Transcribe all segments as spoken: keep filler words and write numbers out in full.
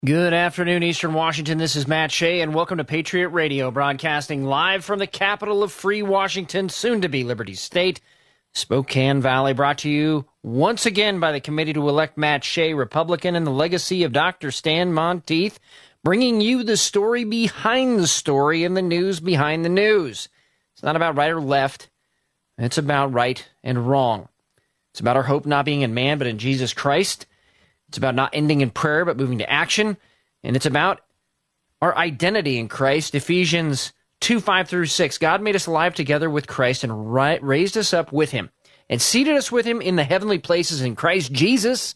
Good afternoon, Eastern Washington. This is Matt Shea, and welcome to Patriot Radio, broadcasting live from the capital of free Washington, soon to be Liberty State, Spokane Valley, brought to you once again by the committee to elect Matt Shea, Republican, and the legacy of Doctor Stan Monteith, bringing you the story behind the story and the news behind the news. It's not about right or left. It's about right and wrong. It's about our hope not being in man, but in Jesus Christ. It's about not ending in prayer, but moving to action. And it's about our identity in Christ. Ephesians two, five through six. God made us alive together with Christ and ri- raised us up with him and seated us with him in the heavenly places in Christ Jesus.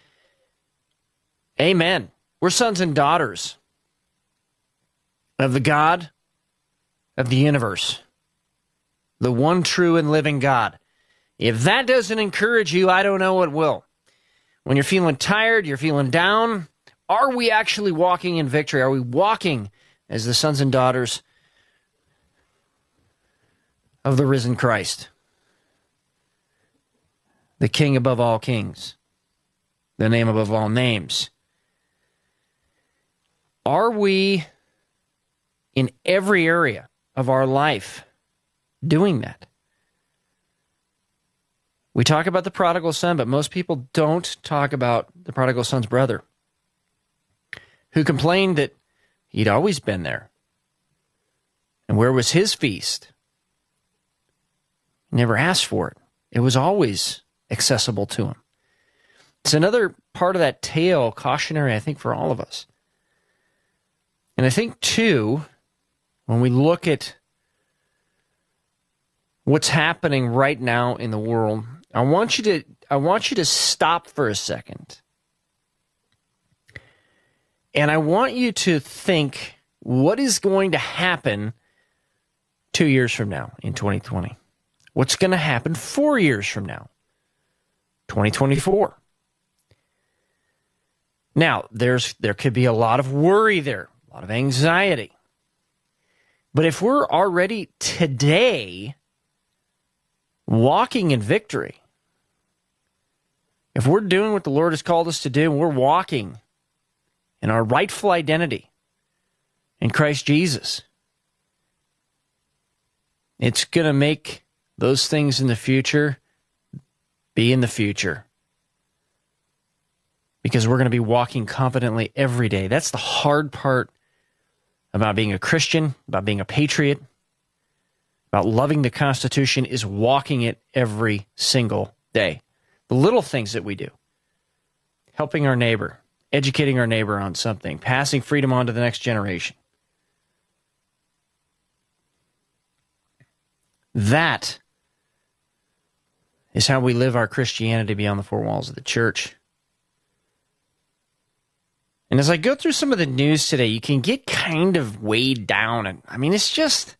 Amen. We're sons and daughters of the God of the universe, the one true and living God. If that doesn't encourage you, I don't know what will. When you're feeling tired, you're feeling down, are we actually walking in victory? Are we walking as the sons and daughters of the risen Christ, the King above all kings, the name above all names? Are we in every area of our life doing that? We talk about the prodigal son, but most people don't talk about the prodigal son's brother, who complained that he'd always been there. And where was his feast? He never asked for it. It was always accessible to him. It's another part of that tale, cautionary, I think, for all of us. And I think, too, when we look at what's happening right now in the world, I want you to I want you to stop for a second. And I want you to think, what is going to happen two years from now in twenty twenty? What's going to happen four years from now, twenty twenty-four? Now, there's there could be a lot of worry there, a lot of anxiety. But if we're already today walking in victory, if we're doing what the Lord has called us to do, and we're walking in our rightful identity in Christ Jesus, it's going to make those things in the future be in the future, because we're going to be walking confidently every day. That's the hard part about being a Christian, about being a patriot, about loving the Constitution, is walking it every single day. The little things that we do, helping our neighbor, educating our neighbor on something, passing freedom on to the next generation. That is how we live our Christianity beyond the four walls of the church. And as I go through some of the news today, you can get kind of weighed down. And I mean, it's just,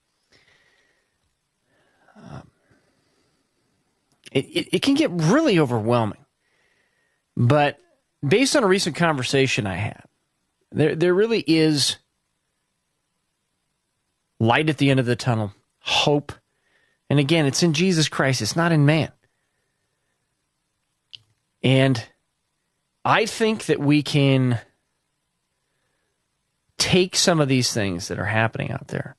um, it, it, it can get really overwhelming. But based on a recent conversation I had, there, there really is light at the end of the tunnel, hope. And again, it's in Jesus Christ. It's not in man. And I think that we can take some of these things that are happening out there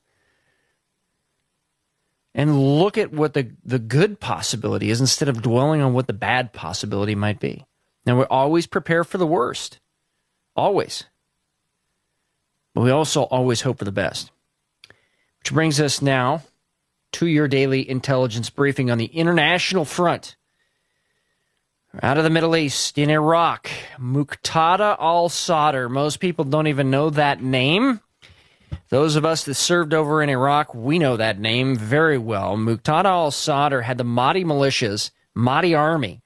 and look at what the, the good possibility is instead of dwelling on what the bad possibility might be. Now, we always prepare for the worst. Always. But we also always hope for the best. Which brings us now to your daily intelligence briefing on the international front. Out of the Middle East, in Iraq, Muqtada al-Sadr. Most people don't even know that name. Those of us that served over in Iraq, we know that name very well. Muqtada al-Sadr had the Mahdi militias, Mahdi army.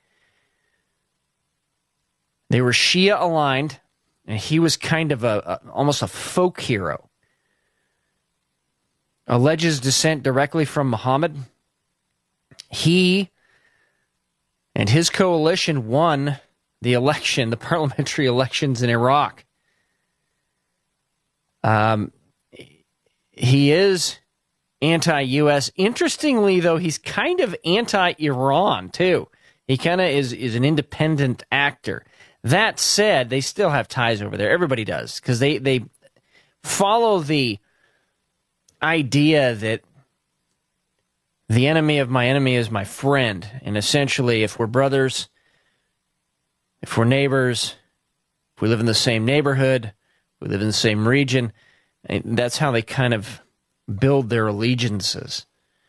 They were Shia aligned, and he was kind of a, a almost a folk hero. Alleges descent directly from Muhammad. He and his coalition won the election, the parliamentary elections in Iraq. Um, he is anti-U S. Interestingly, though, he's kind of anti-Iran, too. He kind of is, is an independent actor. That said, they still have ties over there. Everybody does, because they, they follow the idea that the enemy of my enemy is my friend. And essentially, if we're brothers, if we're neighbors, if we live in the same neighborhood, we live in the same region, that's how they kind of build their allegiances.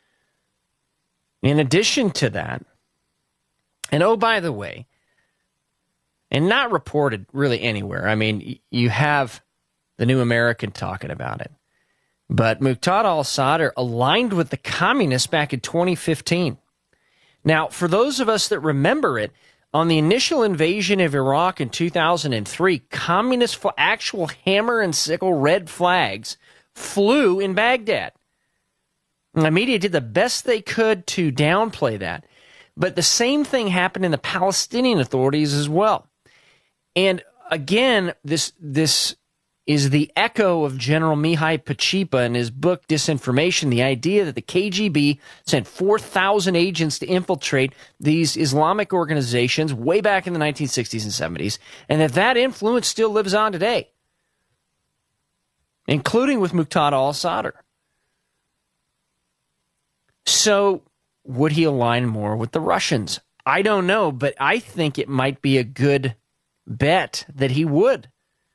In addition to that, and oh, by the way, and not reported really anywhere, I mean, you have the New American talking about it, but Muqtada al-Sadr aligned with the communists back in twenty fifteen. Now, for those of us that remember it, on the initial invasion of Iraq in two thousand three, communist actual hammer and sickle red flags flew in Baghdad. And the media did the best they could to downplay that. But the same thing happened in the Palestinian authorities as well. And again, this this is the echo of General Mihai Pachipa in his book, Disinformation, the idea that the K G B sent four thousand agents to infiltrate these Islamic organizations way back in the nineteen sixties and seventies, and that that influence still lives on today, including with Muqtada al-Sadr. So, would he align more with the Russians? I don't know, but I think it might be a good bet that he would.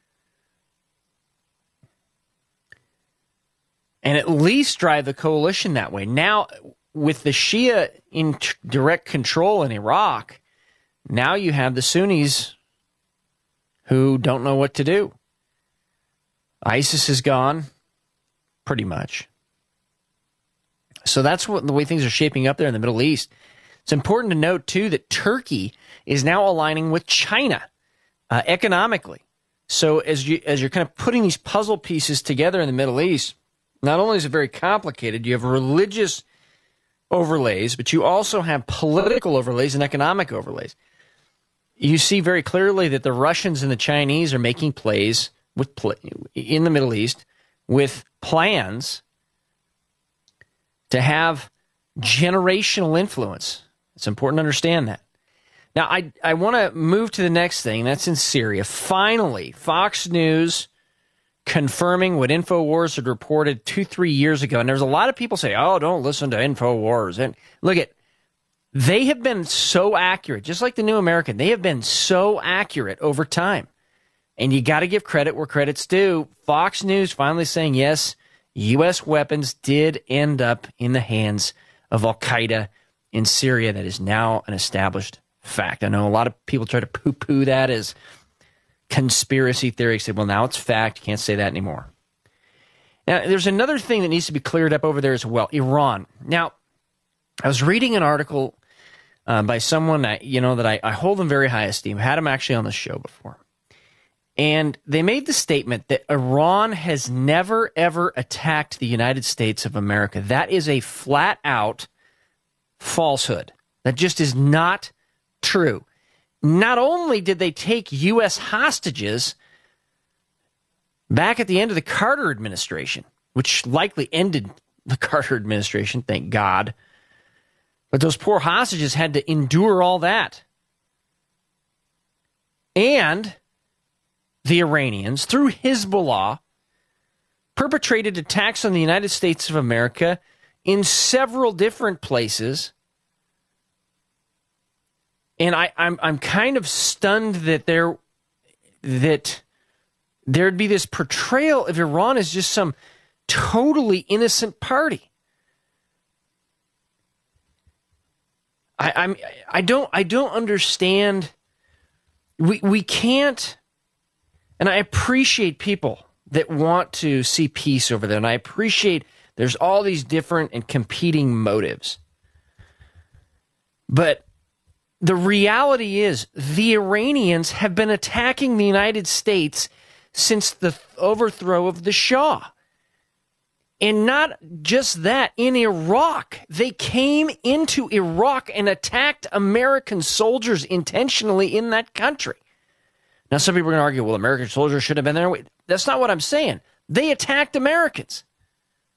And at least drive the coalition that way. Now, with the Shia in t- direct control in Iraq, now you have the Sunnis who don't know what to do. ISIS is gone, pretty much. So that's what the way things are shaping up there in the Middle East. It's important to note, too, that Turkey is now aligning with China uh, economically. So as, you, as you're kind of putting these puzzle pieces together in the Middle East, not only is it very complicated, you have religious overlays, but you also have political overlays and economic overlays. You see very clearly that the Russians and the Chinese are making plays with play, in the Middle East with plans to have generational influence. It's important to understand that. Now, I, I want to move to the next thing. That's in Syria. Finally, Fox News confirming what InfoWars had reported two, three years ago. And there's a lot of people say, oh, don't listen to InfoWars. And look at, they have been so accurate, just like the New American. They have been so accurate over time. And you got to give credit where credit's due. Fox News finally saying, yes, U S weapons did end up in the hands of Al-Qaeda in Syria. That is now an established fact. I know a lot of people try to poo-poo that as conspiracy theory. Say, well, now it's fact. You can't say that anymore. Now, there's another thing that needs to be cleared up over there as well. Iran. Now, I was reading an article uh, by someone that, you know, that I, I hold in very high esteem. I had him actually on the show before. And they made the statement that Iran has never, ever attacked the United States of America. That is a flat-out falsehood. That just is not true. Not only did they take U S hostages back at the end of the Carter administration, which likely ended the Carter administration, thank God, but those poor hostages had to endure all that. And the Iranians, through Hezbollah, perpetrated attacks on the United States of America in several different places. And I, I'm I'm kind of stunned that there that there'd be this portrayal of Iran as just some totally innocent party. I I'm I don't I don't understand. We we can't. And I appreciate people that want to see peace over there. And I appreciate there's all these different and competing motives. But the reality is the Iranians have been attacking the United States since the overthrow of the Shah. And not just that, in Iraq, they came into Iraq and attacked American soldiers intentionally in that country. Now, some people are going to argue, well, American soldiers should have been there. Wait, that's not what I'm saying. They attacked Americans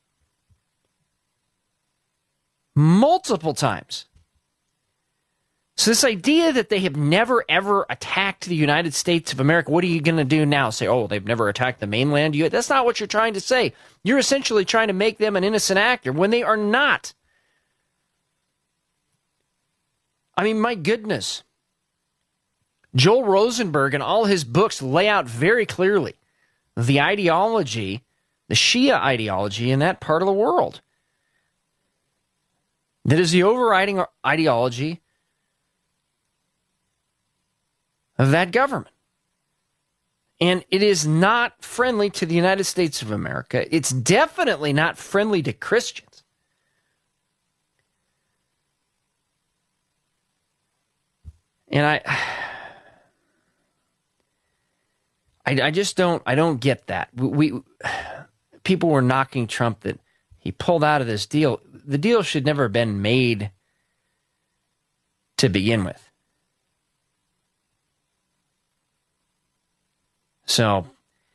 multiple times. So this idea that they have never, ever attacked the United States of America, what are you going to do now? Say, oh, they've never attacked the mainland? You, that's not what you're trying to say. You're essentially trying to make them an innocent actor when they are not. I mean, my goodness. Joel Rosenberg and all his books lay out very clearly the ideology, the Shia ideology in that part of the world. That is the overriding ideology of that government. And it is not friendly to the United States of America. It's definitely not friendly to Christians. And I, I, I just don't, I don't get that. We, we, people were knocking Trump that he pulled out of this deal. The deal should never have been made to begin with. So,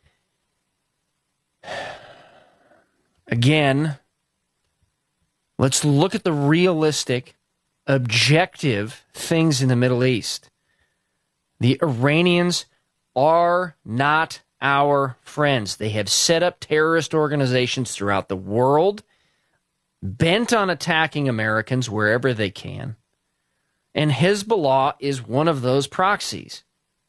again, let's look at the realistic, objective things in the Middle East. The Iranians are not our friends. They have set up terrorist organizations throughout the world, bent on attacking Americans wherever they can. And Hezbollah is one of those proxies.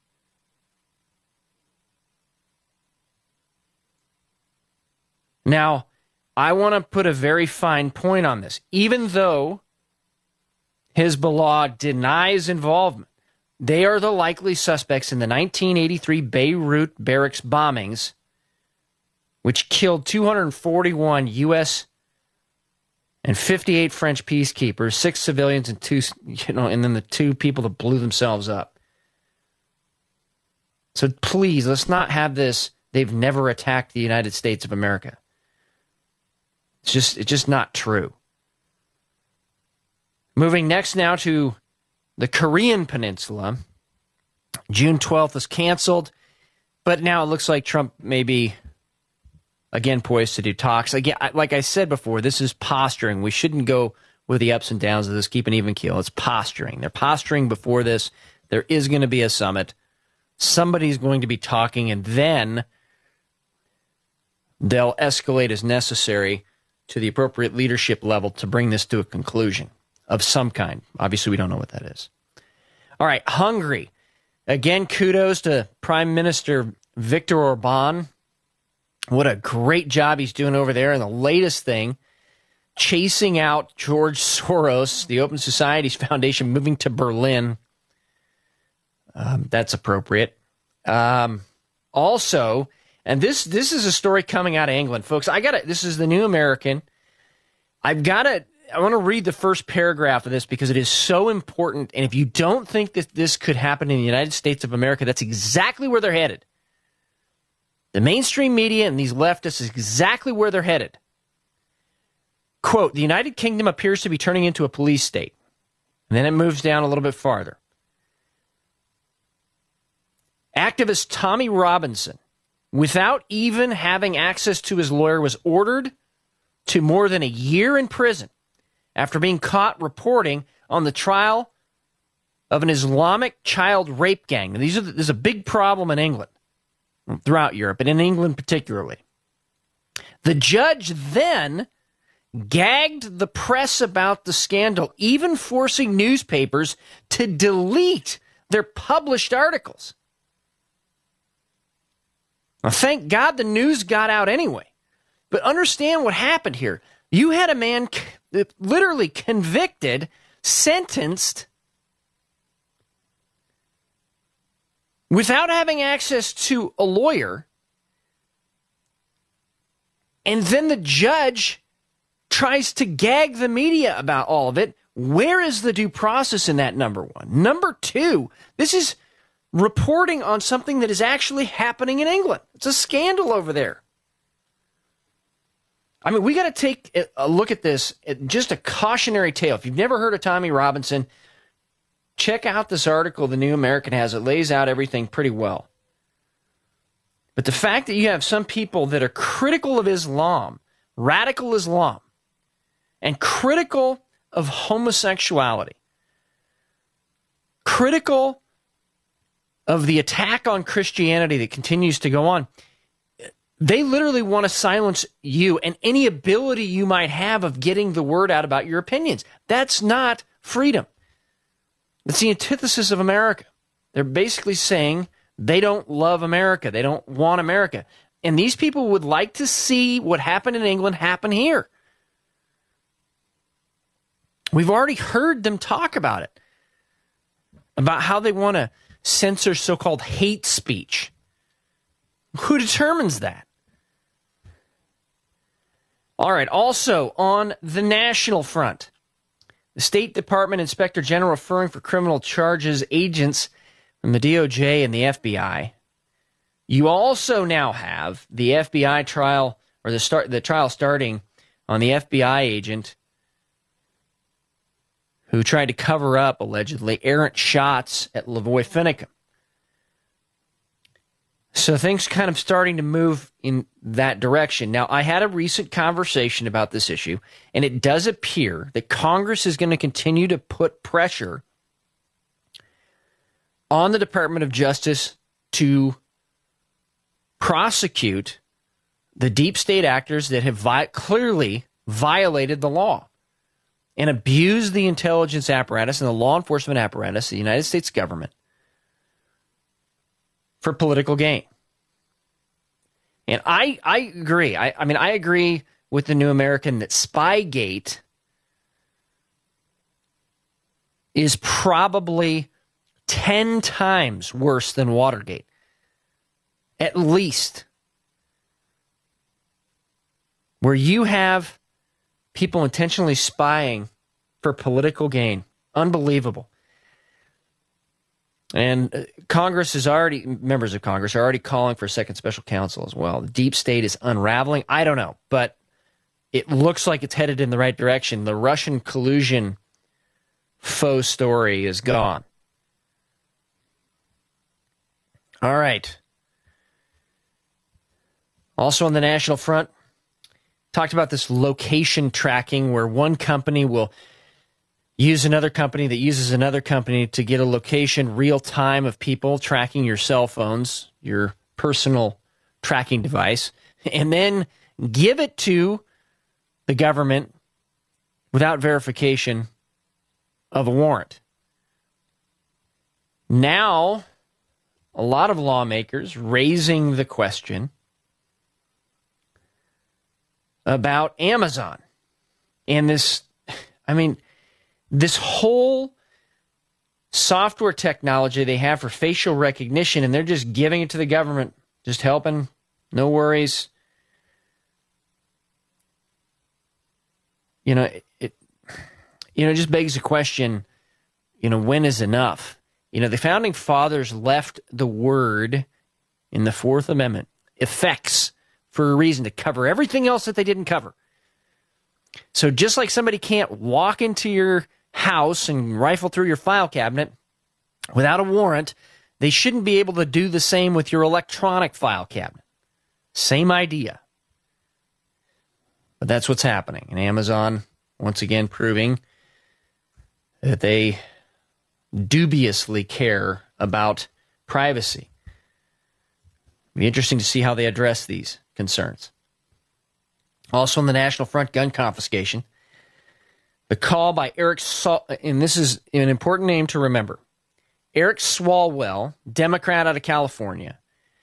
Now, I want to put a very fine point on this. Even though Hezbollah denies involvement, they are the likely suspects in the nineteen eighty-three Beirut barracks bombings, which killed two hundred forty-one U S and fifty-eight French peacekeepers, six civilians and two, you know, and then the two people that blew themselves up. So please, let's not have this, they've never attacked the United States of America. It's just, it's just not true. Moving next now to the Korean Peninsula. June twelfth is canceled, but now it looks like Trump may be, again, poised to do talks. Again, like I said before, this is posturing. We shouldn't go with the ups and downs of this, keep an even keel. It's posturing. They're posturing before this. There is going to be a summit. Somebody's going to be talking, and then they'll escalate as necessary to the appropriate leadership level to bring this to a conclusion of some kind. Obviously, we don't know what that is. All right, Hungary. Again, kudos to Prime Minister Viktor Orban. What a great job he's doing over there. And the latest thing, chasing out George Soros, the Open Societies Foundation, moving to Berlin. Um, that's appropriate. Um, also, and this this is a story coming out of England, folks. I got it. This is the New American. I've got to. I want to read the first paragraph of this because it is so important. And if you don't think that this could happen in the United States of America, that's exactly where they're headed. The mainstream media and these leftists is exactly where they're headed. Quote, the United Kingdom appears to be turning into a police state. And then it moves down a little bit farther. Activist Tommy Robinson, without even having access to his lawyer, was ordered to more than a year in prison after being caught reporting on the trial of an Islamic child rape gang. Now, these are, this is a big problem in England, throughout Europe, but in England particularly. The judge then gagged the press about the scandal, even forcing newspapers to delete their published articles. Now, thank God the news got out anyway. But understand what happened here. You had a man c- literally convicted, sentenced, without having access to a lawyer, and then the judge tries to gag the media about all of it. Where is the due process in that, number one? Number two, this is reporting on something that is actually happening in England. It's a scandal over there. I mean, we got to take a look at this, just a cautionary tale. If you've never heard of Tommy Robinson, check out this article the New American has. It lays out everything pretty well. But the fact that you have some people that are critical of Islam, radical Islam, and critical of homosexuality, critical of the attack on Christianity that continues to go on. They literally want to silence you and any ability you might have of getting the word out about your opinions. That's not freedom. That's the antithesis of America. They're basically saying they don't love America. They don't want America. And these people would like to see what happened in England happen here. We've already heard them talk about it, about how they want to censor so-called hate speech. Who determines that? All right, also on the national front, the State Department Inspector General referring for criminal charges agents from the D O J and the F B I. You also now have the F B I trial, or the start the trial starting on the F B I agent who tried to cover up, allegedly, errant shots at Lavoy Finicum. So things kind of starting to move in that direction. Now, I had a recent conversation about this issue, and it does appear that Congress is going to continue to put pressure on the Department of Justice to prosecute the deep state actors that have vi- clearly violated the law and abused the intelligence apparatus and the law enforcement apparatus of the United States government for political gain. And I, I agree. I, I mean, I agree with the New American that Spygate is probably ten times worse than Watergate. At least. Where you have people intentionally spying for political gain. Unbelievable. And Congress is already, members of Congress are already calling for a second special counsel as well. The deep state is unraveling. I don't know, but it looks like it's headed in the right direction. The Russian collusion faux story is gone. All right. Also on the national front, talked about this location tracking where one company will use another company that uses another company to get a location real time of people tracking your cell phones, your personal tracking device, and then give it to the government without verification of a warrant. Now, a lot of lawmakers raising the question about Amazon and this, I mean, this whole software technology they have for facial recognition, and they're just giving it to the government, just helping, no worries. You know, it, it you know, just begs the question, you know, when is enough? You know, the Founding Fathers left the word in the Fourth Amendment, effects, for a reason, to cover everything else that they didn't cover. So just like somebody can't walk into your house and rifle through your file cabinet without a warrant, they shouldn't be able to do the same with your electronic file cabinet. Same idea. But that's what's happening. And Amazon, once again, proving that they dubiously care about privacy. It'll be interesting to see how they address these concerns. Also on the national front, gun confiscation. The call by Eric, Saul, and this is an important name to remember, Eric Swalwell, Democrat out of California,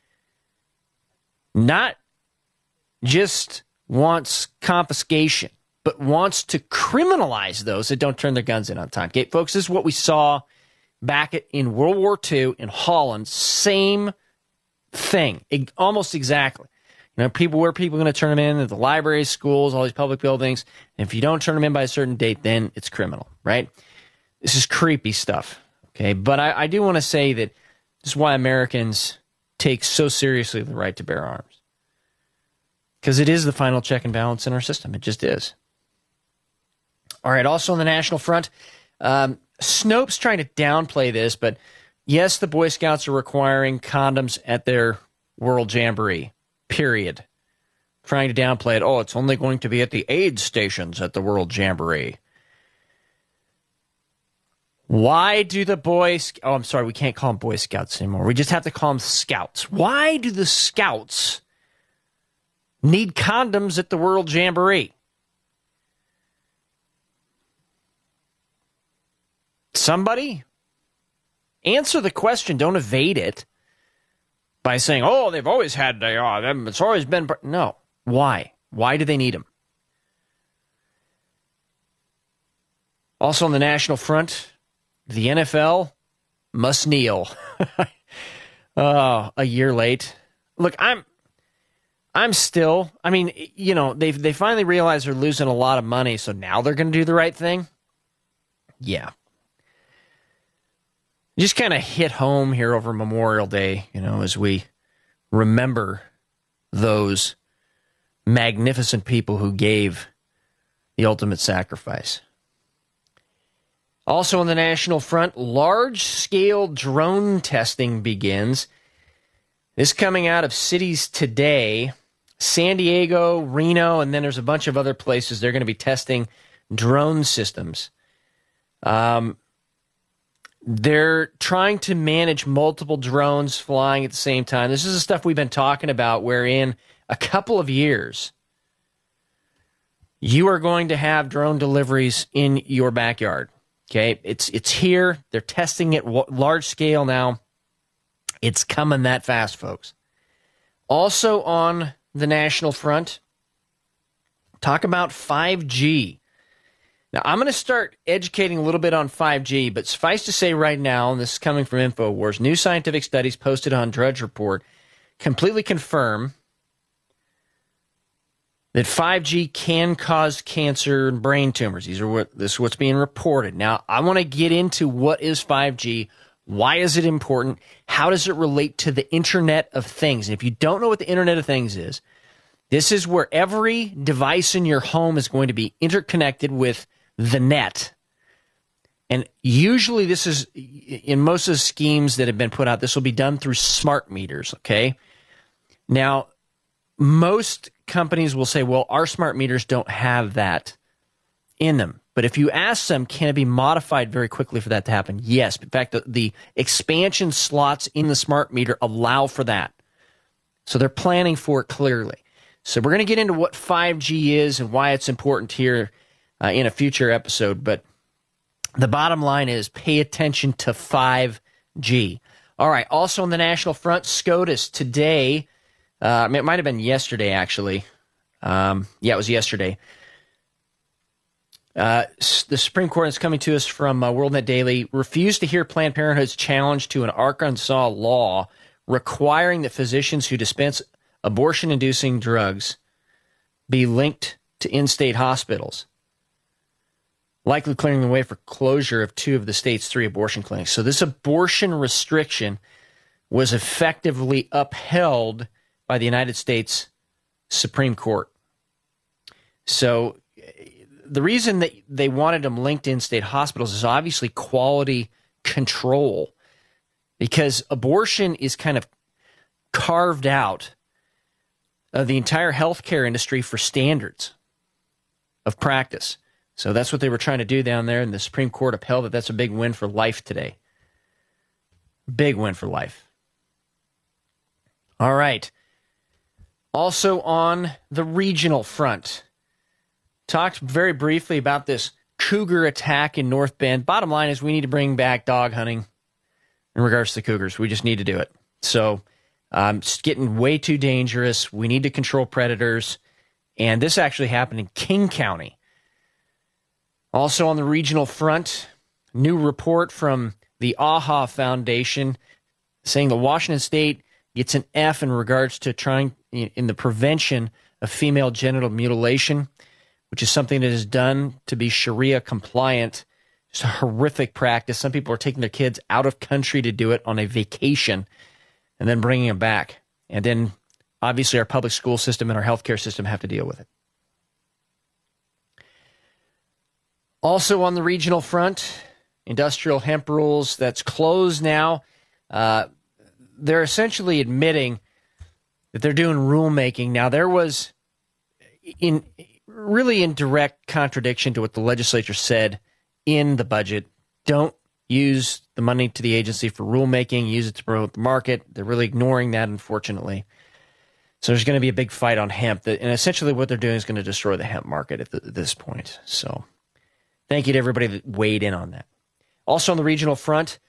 not just wants confiscation, but wants to criminalize those that don't turn their guns in on time. Okay, folks, this is what we saw back in World War Two in Holland. Same thing, almost exactly. You know, people where people are going to turn them in at the libraries, schools, all these public buildings. And if you don't turn them in by a certain date, then it's criminal, right? This is creepy stuff, okay? But I, I do want to say that this is why Americans take so seriously the right to bear arms. Because it is the final check and balance in our system. It just is. All right, also on the national front, um, Snopes trying to downplay this, but yes, the Boy Scouts are requiring condoms at their World Jamboree. Period. Trying to downplay it. Oh, it's only going to be at the aid stations at the World Jamboree. Why do the boys... Oh, I'm sorry, we can't call them Boy Scouts anymore. We just have to call them Scouts. Why do the Scouts need condoms at the World Jamboree? Somebody? Answer the question. Don't evade it by saying, oh, they've always had... Uh, them. It's always been... No. Why? Why do they need them? Also on the national front, the N F L must kneel. Oh, a year late. Look, I'm I'm still, I mean, you know, they they finally realized they're losing a lot of money, so now they're going to do the right thing? Yeah. Just kind of hit home here over Memorial Day, you know, as we remember those magnificent people who gave the ultimate sacrifice. Also on the national front, large-scale drone testing begins. This coming out of cities today, San Diego, Reno, and then there's a bunch of other places. They're going to be testing drone systems. Um, they're trying to manage multiple drones flying at the same time. This is the stuff we've been talking about, where in a couple of years, you are going to have drone deliveries in your backyard. Okay, it's it's here. They're testing it large scale now. It's coming that fast, folks. Also on the national front, talk about five G. Now, I'm going to start educating a little bit on five G, but suffice to say right now, and this is coming from InfoWars, new scientific studies posted on Drudge Report completely confirm that five G can cause cancer and brain tumors. These are what this is what's being reported. Now, I want to get into what is five G, why is it important, how does it relate to the Internet of Things. And if you don't know what the Internet of Things is, this is where every device in your home is going to be interconnected with the net. And usually this is, in most of the schemes that have been put out, this will be done through smart meters, okay? Now, most companies will say, well, our smart meters don't have that in them. But if you ask them, can it be modified very quickly for that to happen? Yes. In fact, the, the expansion slots in the smart meter allow for that. So they're planning for it clearly. So we're going to get into what five G is and why it's important here uh, in a future episode. But the bottom line is pay attention to five G. All right. Also on the national front, SCOTUS today... Uh, it might have been yesterday, actually. Um, yeah, it was yesterday. Uh, the Supreme Court is coming to us from uh, WorldNet Daily. Refused to hear Planned Parenthood's challenge to an Arkansas law requiring that physicians who dispense abortion-inducing drugs be linked to in-state hospitals, likely clearing the way for closure of two of the state's three abortion clinics. So this abortion restriction was effectively upheld by the United States Supreme Court. So the reason that they wanted them linked in state hospitals is obviously quality control, because abortion is kind of carved out of the entire healthcare industry for standards of practice. So that's what they were trying to do down there, and the Supreme Court upheld it. That's a big win for life today. Big win for life. All right. Also on the regional front, talked very briefly about this cougar attack in North Bend. Bottom line is we need to bring back dog hunting in regards to cougars. We just need to do it. So um, it's getting way too dangerous. We need to control predators. And this actually happened in King County. Also on the regional front, new report from the AHA Foundation saying that Washington State gets an F in regards to trying in the prevention of female genital mutilation, which is something that is done to be Sharia compliant. It's a horrific practice. Some people are taking their kids out of country to do it on a vacation and then bringing them back. And then obviously our public school system and our healthcare system have to deal with it. Also on the regional front, industrial hemp rules, that's closed now. Uh, they're essentially admitting that they're doing rulemaking. Now, there was in really in direct contradiction to what the legislature said in the budget. Don't use the money to the agency for rulemaking, use it to promote the market. They're really ignoring that, unfortunately. So there's going to be a big fight on hemp. That, and essentially what they're doing is going to destroy the hemp market at, the, at this point. So thank you to everybody that weighed in on that. Also on the regional front,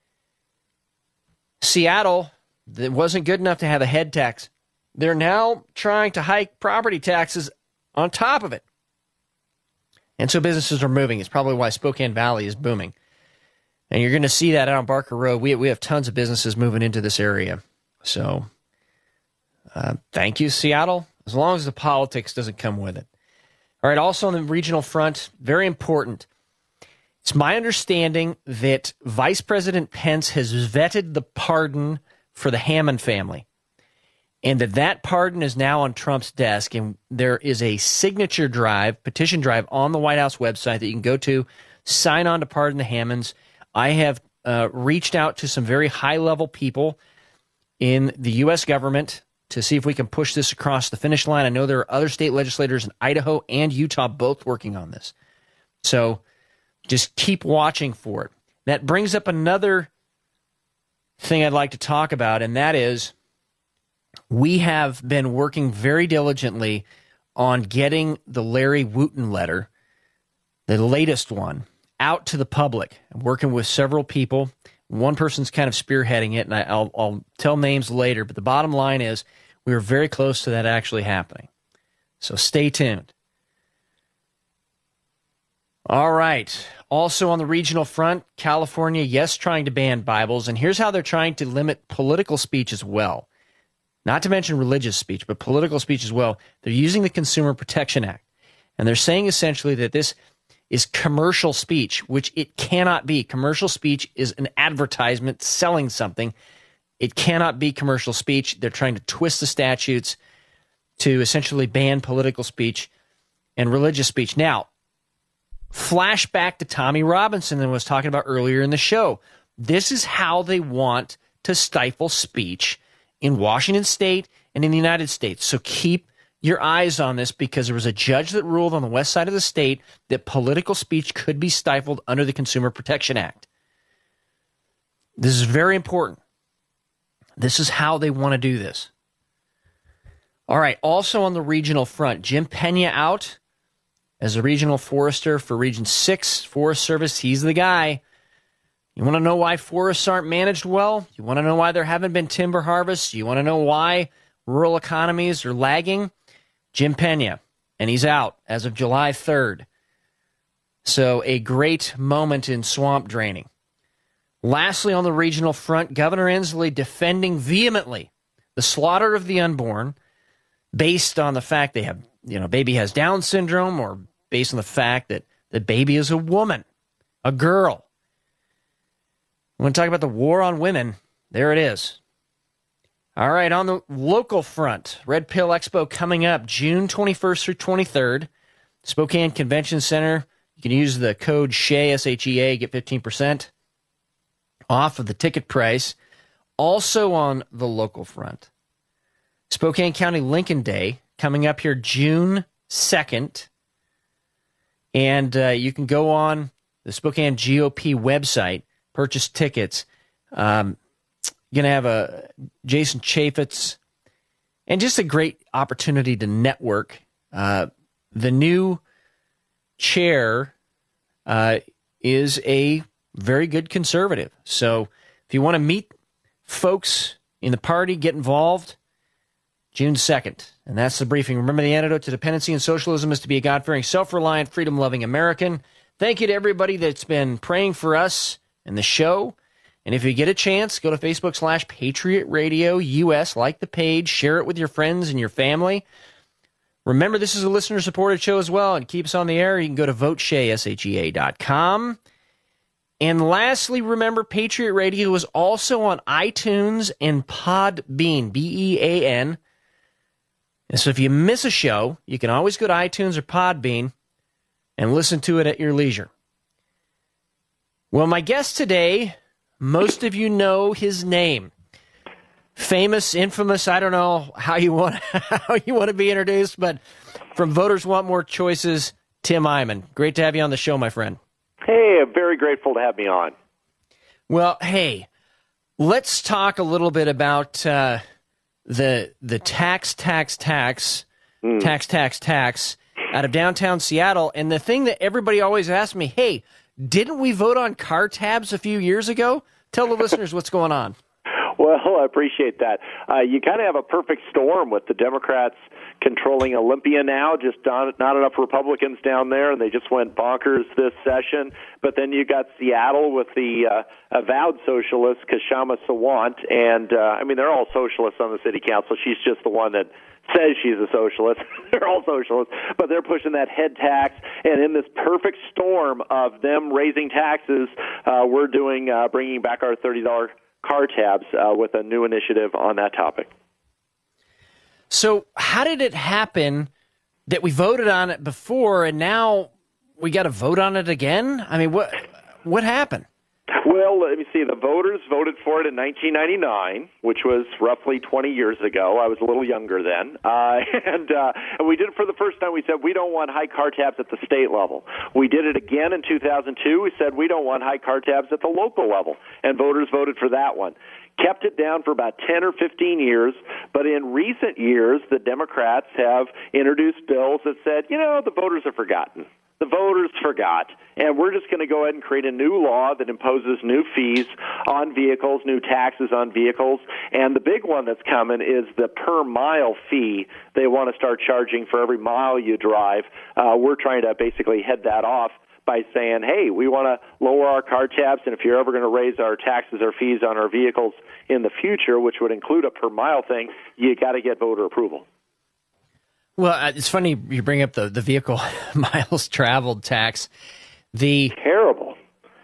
Seattle, it wasn't good enough to have a head tax. They're now trying to hike property taxes on top of it. And so businesses are moving. It's probably why Spokane Valley is booming. And you're going to see that out on Barker Road. We, we have tons of businesses moving into this area. So uh, thank you, Seattle, as long as the politics doesn't come with it. All right, also on the regional front, very important. It's my understanding that Vice President Pence has vetted the pardon for the Hammond family, and that that pardon is now on Trump's desk, and there is a signature drive, petition drive on the White House website that you can go to, sign on to pardon the Hammonds. I have uh, reached out to some very high-level people in the U S government to see if we can push this across the finish line. I know there are other state legislators in Idaho and Utah both working on this. So just keep watching for it. That brings up another thing I'd like to talk about, and that is we have been working very diligently on getting the Larry Wooten letter, the latest one, out to the public. I'm working with several people. One person's kind of spearheading it, and I, I'll, I'll tell names later, but the bottom line is we are very close to that actually happening. So stay tuned. All right. Also on the regional front, California, yes, trying to ban Bibles, and here's how they're trying to limit political speech as well. Not to mention religious speech, but political speech as well. They're using the Consumer Protection Act, and they're saying essentially that this is commercial speech, which it cannot be. Commercial speech is an advertisement selling something. It cannot be commercial speech. They're trying to twist the statutes to essentially ban political speech and religious speech. Now, flashback to Tommy Robinson that I was talking about earlier in the show. This is how they want to stifle speech in Washington State and in the United States. So keep your eyes on this, because there was a judge that ruled on the west side of the state that political speech could be stifled under the Consumer Protection Act. This is very important. This is how they want to do this. All right, also on the regional front, Jim Pena out as a regional forester for Region six Forest Service. He's the guy. You want to know why forests aren't managed well? You want to know why there haven't been timber harvests? You want to know why rural economies are lagging? Jim Pena, and he's out as of July third. So a great moment in swamp draining. Lastly, on the regional front, Governor Inslee defending vehemently the slaughter of the unborn based on the fact they have, you know, baby has Down syndrome, or based on the fact that the baby is a woman, a girl. I want to talk about the war on women. There it is. All right, on the local front, Red Pill Expo coming up June twenty-first through twenty-third. Spokane Convention Center. You can use the code S H E A, S H E A, get fifteen percent off of the ticket price. Also on the local front, Spokane County Lincoln Day coming up here June second. And uh, you can go on the Spokane G O P website, purchase tickets. Um, you're going to have a Jason Chaffetz, and just a great opportunity to network. Uh, the new chair uh, is a very good conservative. So if you want to meet folks in the party, get involved, June second. And that's the briefing. Remember, the antidote to dependency and socialism is to be a God-fearing, self-reliant, freedom-loving American. Thank you to everybody that's been praying for us and the show. And if you get a chance, go to Facebook slash Patriot Radio U S, like the page, share it with your friends and your family. Remember, this is a listener-supported show as well, and keep us on the air. You can go to vote S H E A, S H E A dot com. And lastly, remember, Patriot Radio is also on iTunes and Podbean, B E A N. And so if you miss a show, you can always go to iTunes or Podbean and listen to it at your leisure. Well, my guest today, most of you know his name. Famous, infamous, I don't know how you want how you want to be introduced, but from Voters Want More Choices, Tim Eyman. Great to have you on the show, my friend. Hey, I'm very grateful to have me on. Well, hey, let's talk a little bit about uh, the the tax, tax, tax, mm. tax, tax, tax out of downtown Seattle. And the thing that everybody always asks me, hey, didn't we vote on car tabs a few years ago? Tell the listeners what's going on. Well, I appreciate that. Uh, you kind of have a perfect storm with the Democrats controlling Olympia now, just not, not enough Republicans down there, and they just went bonkers this session. But then you got Seattle with the uh, avowed socialist, Kshama Sawant, and, uh, I mean, they're all socialists on the city council. She's just the one that says she's a socialist. They're all socialists, but they're pushing that head tax. And in this perfect storm of them raising taxes, uh, we're doing uh, bringing back our thirty dollars car tabs uh, with a new initiative on that topic. So how did it happen that we voted on it before and now we got to vote on it again? I mean, what what happened? Well, let me see. The voters voted for it in nineteen ninety-nine, which was roughly twenty years ago. I was a little younger then. Uh, and, uh, and we did it for the first time. We said we don't want high car tabs at the state level. We did it again in two thousand two. We said we don't want high car tabs at the local level. And voters voted for that one. Kept it down for about ten or fifteen years, but in recent years, the Democrats have introduced bills that said, you know, the voters have forgotten. The voters forgot, and we're just going to go ahead and create a new law that imposes new fees on vehicles, new taxes on vehicles, and the big one that's coming is the per-mile fee they want to start charging for every mile you drive. Uh, we're trying to basically head that off by saying, hey, we want to lower our car tabs, and if you're ever going to raise our taxes or fees on our vehicles in the future, which would include a per-mile thing, you got to get voter approval. Well, it's funny you bring up the, the vehicle miles traveled tax. The terrible.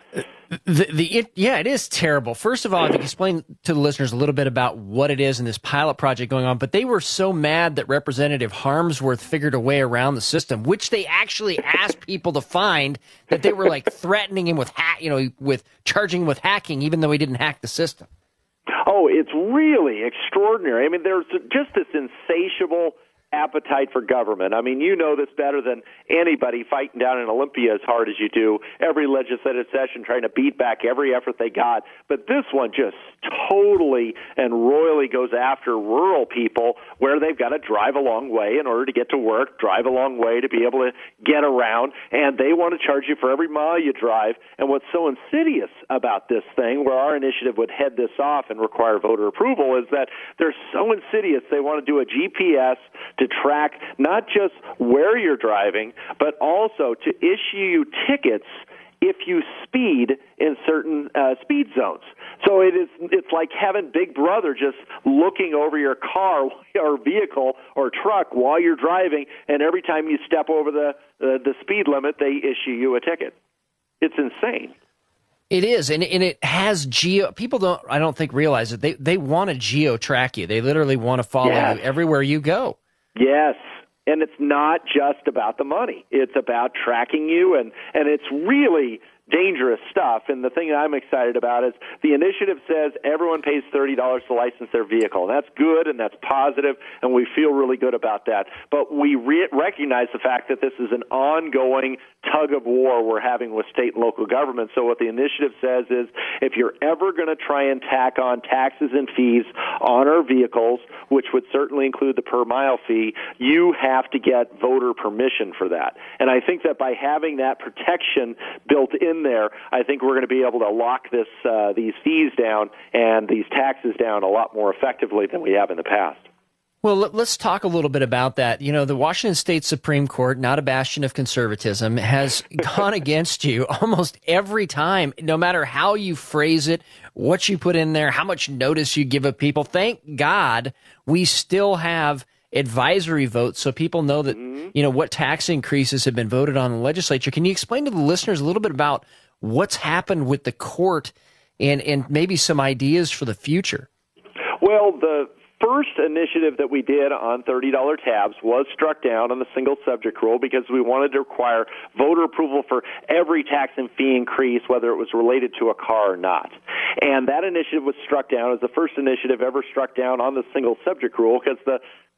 The the it, yeah, it is terrible. First of all, I think explain to the listeners a little bit about what it is in this pilot project going on. But they were so mad that Representative Harmsworth figured a way around the system, which they actually asked people to find, that they were like threatening him with hack, you know, with charging him with hacking, even though he didn't hack the system. Oh, it's really extraordinary. I mean, there's just this insatiable appetite for government. I mean, you know this better than anybody, fighting down in Olympia as hard as you do, every legislative session trying to beat back every effort they got. But this one just totally and royally goes after rural people where they've got to drive a long way in order to get to work, drive a long way to be able to get around, and they want to charge you for every mile you drive. And what's so insidious about this thing, where our initiative would head this off and require voter approval, is that they're so insidious they want to do a G P S to track not just where you're driving, but also to issue you tickets if you speed in certain uh, speed zones. So it is, it's like having Big Brother just looking over your car or vehicle or truck while you're driving, and every time you step over the, uh, the speed limit, they issue you a ticket. It's insane. It is, and, and it has geo. People don't, I don't think, realize it. They, they want to geo-track you. They literally want to follow yes. you everywhere you go. Yes, and it's not just about the money. It's about tracking you, and, and it's really dangerous stuff. And the thing that I'm excited about is the initiative says everyone pays thirty dollars to license their vehicle. And that's good and that's positive, and we feel really good about that. But we re- recognize the fact that this is an ongoing tug of war we're having with state and local governments. So what the initiative says is if you're ever going to try and tack on taxes and fees on our vehicles, which would certainly include the per mile fee, you have to get voter permission for that. And I think that by having that protection built in there, I think we're going to be able to lock this uh, these fees down and these taxes down a lot more effectively than we have in the past. Well, let's talk a little bit about that. You know, the Washington State Supreme Court, not a bastion of conservatism, has gone against you almost every time, no matter how you phrase it, what you put in there, how much notice you give of people. Thank God we still have advisory votes so people know that, mm-hmm. you know, what tax increases have been voted on in the legislature. Can you explain to the listeners a little bit about what's happened with the court and, and maybe some ideas for the future? Well, the first initiative that we did on thirty dollars tabs was struck down on the single subject rule because we wanted to require voter approval for every tax and fee increase, whether it was related to a car or not. And that initiative was struck down as the first initiative ever struck down on the single subject rule because the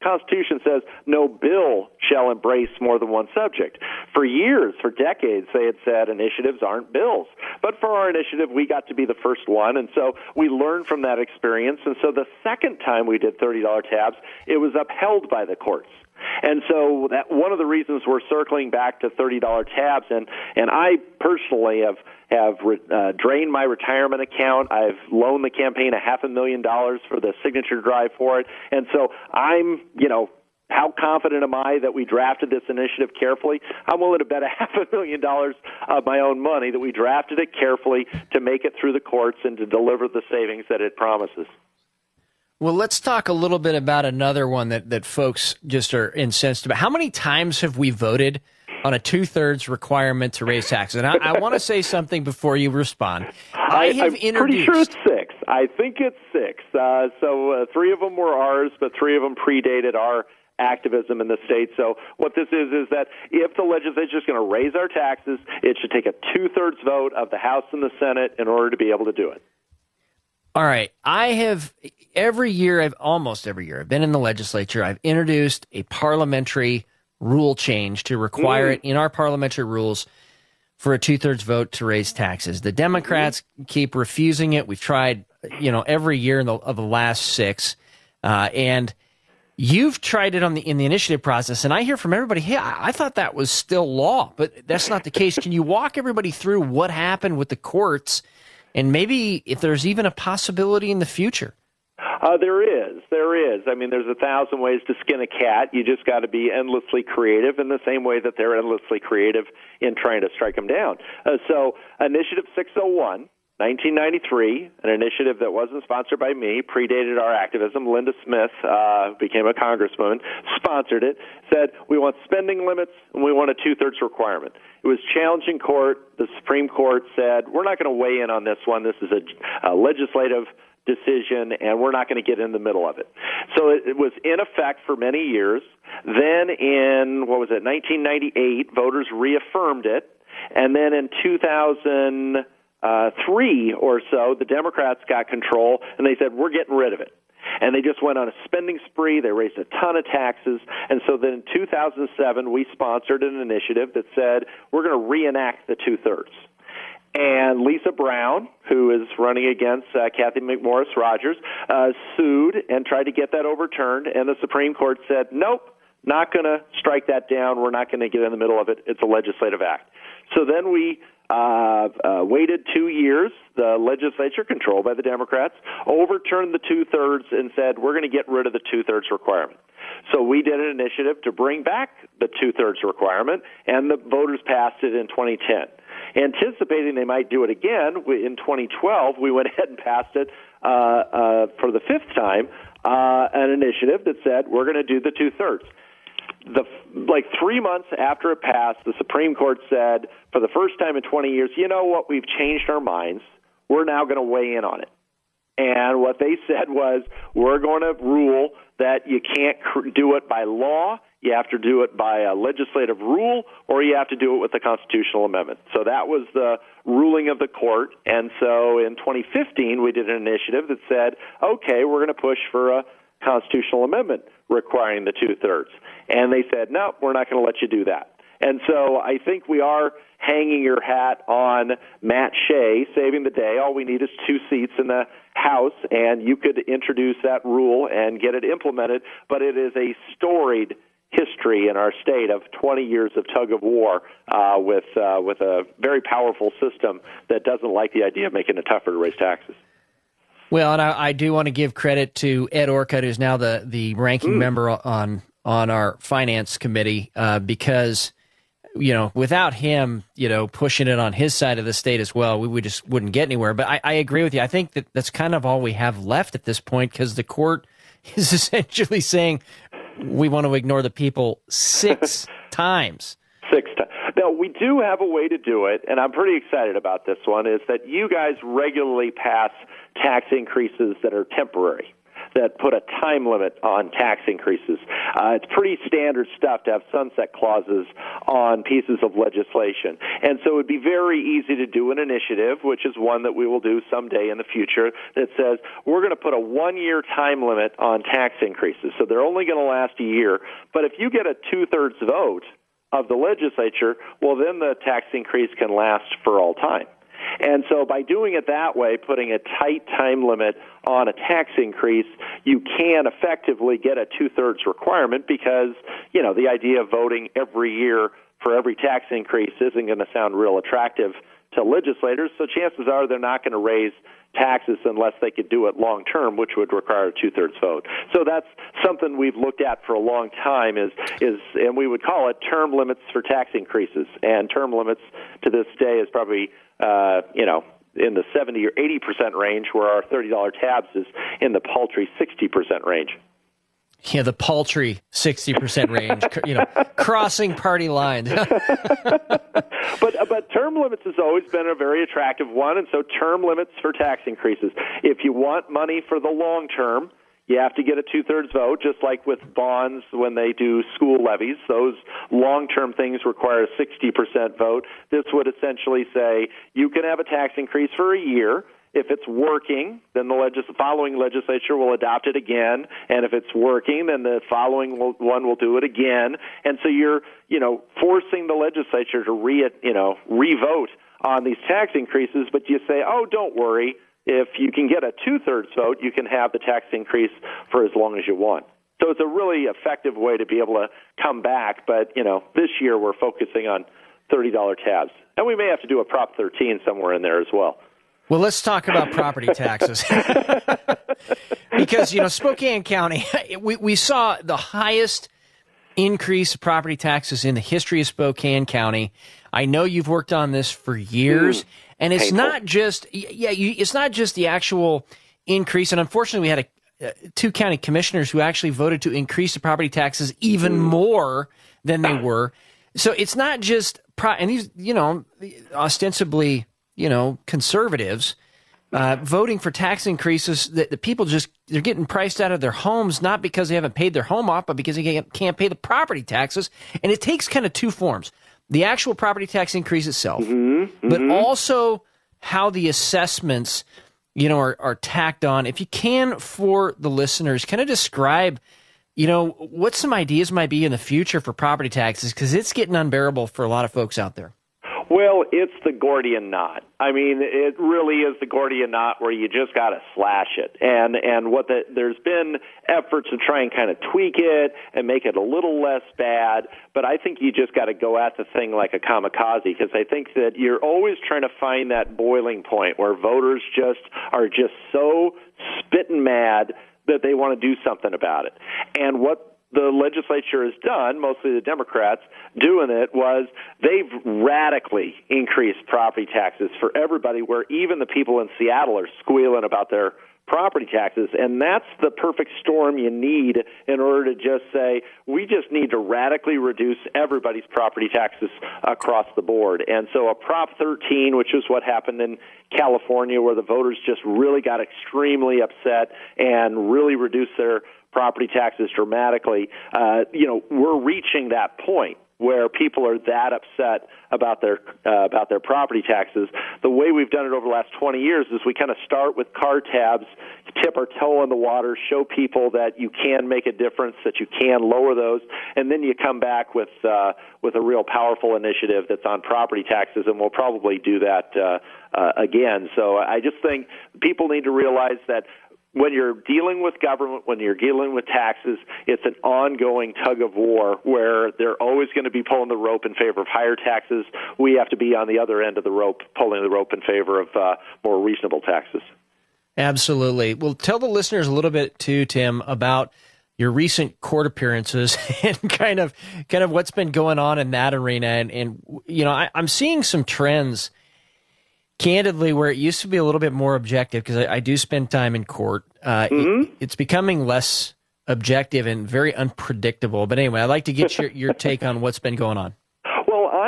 Constitution says no bill shall embrace more than one subject. For years, for decades, they had said initiatives aren't bills. But for our initiative, we got to be the first one, and so we learned from that experience. And so the second time we did thirty dollar tabs, it was upheld by the courts. And so that one of the reasons we're circling back to thirty dollar tabs, and, and I personally have have uh, drained my retirement account. I've loaned the campaign a half a million dollars for the signature drive for it. And so I'm, you know, how confident am I that we drafted this initiative carefully? I'm willing to bet a half a million dollars of my own money that we drafted it carefully to make it through the courts and to deliver the savings that it promises. Well, let's talk a little bit about another one that, that folks just are incensed about. How many times have we voted on a two-thirds requirement to raise taxes? And I, I want to say something before you respond. I, I have I'm introduced... pretty sure it's six. I think it's six. Uh, so uh, three of them were ours, but three of them predated our activism in the state. So what this is is that if the legislature is going to raise our taxes, it should take a two-thirds vote of the House and the Senate in order to be able to do it. All right. I have, every year, I've almost every year, I've been in the legislature, I've introduced a parliamentary rule change to require mm. it in our parliamentary rules for a two-thirds vote to raise taxes. The Democrats mm. keep refusing it. We've tried, you know, every year in the, of the last six. Uh, and you've tried it on the in the initiative process, and I hear from everybody, hey, I, I thought that was still law, but that's not the case. Can you walk everybody through what happened with the courts and maybe if there's even a possibility in the future? Uh, there is. There is. I mean, there's a thousand ways to skin a cat. You just got to be endlessly creative in the same way that they're endlessly creative in trying to strike them down. Uh, so Initiative six oh one, nineteen ninety-three, an initiative that wasn't sponsored by me, predated our activism. Linda Smith uh, became a congresswoman, sponsored it, said we want spending limits and we want a two-thirds requirement. It was challenged in court. The Supreme Court said, we're not going to weigh in on this one. This is a, a legislative decision, and we're not going to get in the middle of it. So it, it was in effect for many years. Then in, what was it, nineteen ninety-eight, voters reaffirmed it. And then in two thousand three or so, the Democrats got control, and they said, we're getting rid of it. And they just went on a spending spree. They raised a ton of taxes. And so then in two thousand seven, we sponsored an initiative that said, we're going to reenact the two-thirds. And Lisa Brown, who is running against uh, Kathy McMorris Rogers, uh, sued and tried to get that overturned. And the Supreme Court said, nope, not going to strike that down. We're not going to get in the middle of it. It's a legislative act. So then we uh, uh, waited two years. The legislature, controlled by the Democrats, overturned the two-thirds and said, we're going to get rid of the two-thirds requirement. So we did an initiative to bring back the two-thirds requirement, and the voters passed it in twenty ten. Anticipating they might do it again, in twenty twelve, we went ahead and passed it uh, uh, for the fifth time, uh, an initiative that said we're going to do the two-thirds. The, like three months after it passed, the Supreme Court said, for the first time in twenty years, you know what, we've changed our minds. We're now going to weigh in on it. And what they said was, we're going to rule that you can't cr- do it by law, you have to do it by a legislative rule, or you have to do it with a constitutional amendment. So that was the ruling of the court. And so in twenty fifteen, we did an initiative that said, okay, we're going to push for a constitutional amendment requiring the two-thirds. And they said, no, we're not going to let you do that. And so I think we are hanging your hat on Matt Shea, saving the day. All we need is two seats in the House, and you could introduce that rule and get it implemented. But it is a storied history in our state of twenty years of tug of war uh, with uh, with a very powerful system that doesn't like the idea of making it tougher to raise taxes. Well, and I, I do want to give credit to Ed Orcutt, who's now the, the ranking mm. member on on our finance committee, uh, because, you know, without him, you know, pushing it on his side of the state as well, we, we just wouldn't get anywhere. But I, I agree with you. I think that that's kind of all we have left at this point, because the court is essentially saying we want to ignore the people six times. Six times. Now, we do have a way to do it, and I'm pretty excited about this one, is that you guys regularly pass tax increases that are temporary, that put a time limit on tax increases. Uh, it's pretty standard stuff to have sunset clauses on pieces of legislation. And so it would be very easy to do an initiative, which is one that we will do someday in the future, that says we're going to put a one-year time limit on tax increases. So they're only going to last a year. But if you get a two-thirds vote of the legislature, well, then the tax increase can last for all time. And so by doing it that way, putting a tight time limit on a tax increase, you can effectively get a two-thirds requirement because, you know, the idea of voting every year for every tax increase isn't going to sound real attractive to legislators. So chances are they're not going to raise taxes unless they could do it long term, which would require a two-thirds vote. So that's something we've looked at for a long time is, is and we would call it term limits for tax increases. And term limits to this day is probably Uh, you know, in the seventy or eighty percent range, where our thirty dollar tabs is in the paltry sixty percent range. Yeah, the paltry sixty percent range, you know, crossing party lines. but but term limits has always been a very attractive one, and so term limits for tax increases. If you want money for the long term, you have to get a two-thirds vote, just like with bonds when they do school levies. Those long-term things require a sixty percent vote. This would essentially say you can have a tax increase for a year. If it's working, then the legis- following legislature will adopt it again. And if it's working, then the following will, one will do it again. And so you're, you know, forcing the legislature to re, you know, re-vote on these tax increases. But you say, oh, don't worry. If you can get a two-thirds vote, you can have the tax increase for as long as you want. So it's a really effective way to be able to come back. But, you know, this year we're focusing on thirty dollar tabs. And we may have to do a Prop thirteen somewhere in there as well. Well, let's talk about property taxes. Because, you know, Spokane County, we, we saw the highest increase of property taxes in the history of Spokane County. I know you've worked on this for years. Mm. And it's Painful. not just, yeah, you, it's not just the actual increase. And unfortunately, we had a, uh, two county commissioners who actually voted to increase the property taxes even mm. more than they were. So it's not just, pro- and these, you know, ostensibly, you know, conservatives uh, voting for tax increases that the people just, they're getting priced out of their homes, not because they haven't paid their home off, but because they can't, can't pay the property taxes. And it takes kind of two forms. The actual property tax increase itself, mm-hmm, mm-hmm. but also how the assessments, you know, are, are tacked on. If you can, for the listeners, kind of describe, you know, what some ideas might be in the future for property taxes, because it's getting unbearable for a lot of folks out there. Well, it's the Gordian knot. I mean, it really is the Gordian knot where you just got to slash it. And and what the, there's been efforts to try and kind of tweak it and make it a little less bad, but I think you just got to go at the thing like a kamikaze, because I think that you're always trying to find that boiling point where voters just are just so spitting mad that they want to do something about it. And what the legislature has done, mostly the Democrats doing it, was they've radically increased property taxes for everybody, where even the people in Seattle are squealing about their property taxes. And that's the perfect storm you need in order to just say, we just need to radically reduce everybody's property taxes across the board. And so a Prop thirteen, which is what happened in California, where the voters just really got extremely upset and really reduced their property taxes dramatically, uh, you know, we're reaching that point where people are that upset about their uh, about their property taxes. The way we've done it over the last twenty years is we kind of start with car tabs, tip our toe in the water, show people that you can make a difference, that you can lower those, and then you come back with uh, with a real powerful initiative that's on property taxes, and we'll probably do that uh, uh, again. So I just think people need to realize that when you're dealing with government, when you're dealing with taxes, it's an ongoing tug of war where they're always going to be pulling the rope in favor of higher taxes. We have to be on the other end of the rope, pulling the rope in favor of uh, more reasonable taxes. Absolutely. Well, tell the listeners a little bit too, Tim, about your recent court appearances and kind of kind of what's been going on in that arena. And, and you know, I, I'm seeing some trends, candidly, where it used to be a little bit more objective, because I, I do spend time in court. Uh, mm-hmm. it, it's becoming less objective and very unpredictable. But anyway, I'd like to get your, your take on what's been going on. Well, I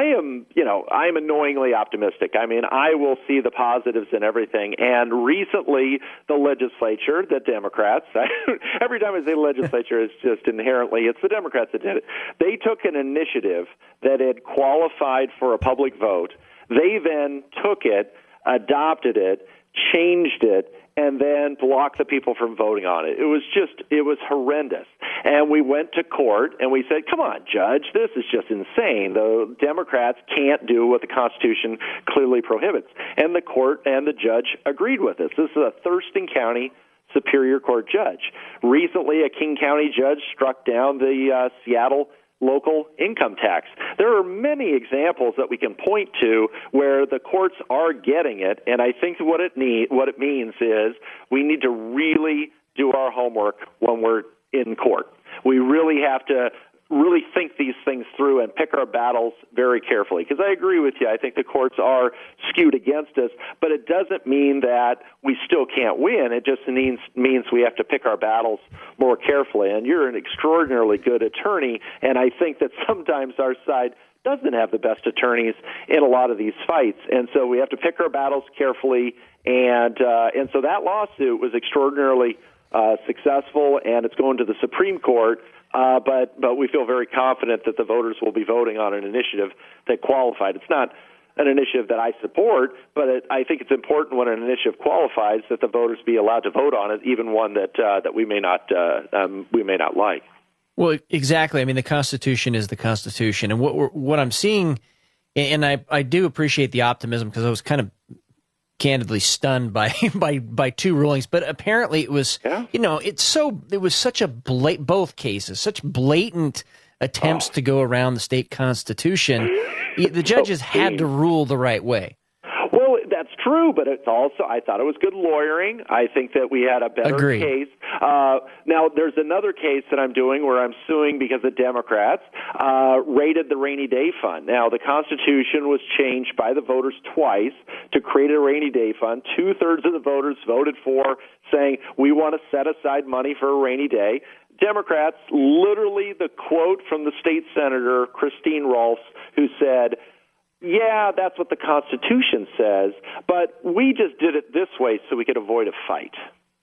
I am, you know, I'm annoyingly optimistic. I mean, I will see the positives in everything. And recently, the legislature, the Democrats, every time I say legislature, it's just inherently, it's the Democrats that did it. They took an initiative that had qualified for a public vote. They then took it, adopted it, changed it, and then block the people from voting on it. It was just, it was horrendous. And we went to court and we said, come on, Judge, this is just insane. The Democrats can't do what the Constitution clearly prohibits. And the court and the judge agreed with us. This is a Thurston County Superior Court judge. Recently, a King County judge struck down the uh, Seattle local income tax. There are many examples that we can point to where the courts are getting it, and I think what it need, what it means is we need to really do our homework when we're in court. We really have to really think these things through and pick our battles very carefully. Because I agree with you. I think the courts are skewed against us, but it doesn't mean that we still can't win. It just means, means we have to pick our battles more carefully. And you're an extraordinarily good attorney, and I think that sometimes our side doesn't have the best attorneys in a lot of these fights. And so we have to pick our battles carefully. And, uh, and so that lawsuit was extraordinarily uh, successful, and it's going to the Supreme Court. Uh, but but we feel very confident that the voters will be voting on an initiative that qualified. It's not an initiative that I support, but it, I think it's important when an initiative qualifies that the voters be allowed to vote on it, even one that uh, that we may not uh, um, we may not like. Well, exactly. I mean, the Constitution is the Constitution, and what we're, what I'm seeing, and I I do appreciate the optimism because I was kind of candidly stunned by by by two rulings, but apparently it was yeah. you know it's so it was such a bla- both cases such blatant attempts oh. to go around the state constitution. The judges so, had to rule the right way. Well, that's true, but it's also I thought it was good lawyering. I think that we had a better Agreed. case. Uh, now, there's another case that I'm doing where I'm suing because the Democrats uh, raided the rainy day fund. Now, the Constitution was changed by the voters twice to create a rainy day fund. Two-thirds of the voters voted for saying, we want to set aside money for a rainy day. Democrats, literally the quote from the state senator, Christine Rolfs, who said, yeah, that's what the Constitution says, but we just did it this way so we could avoid a fight.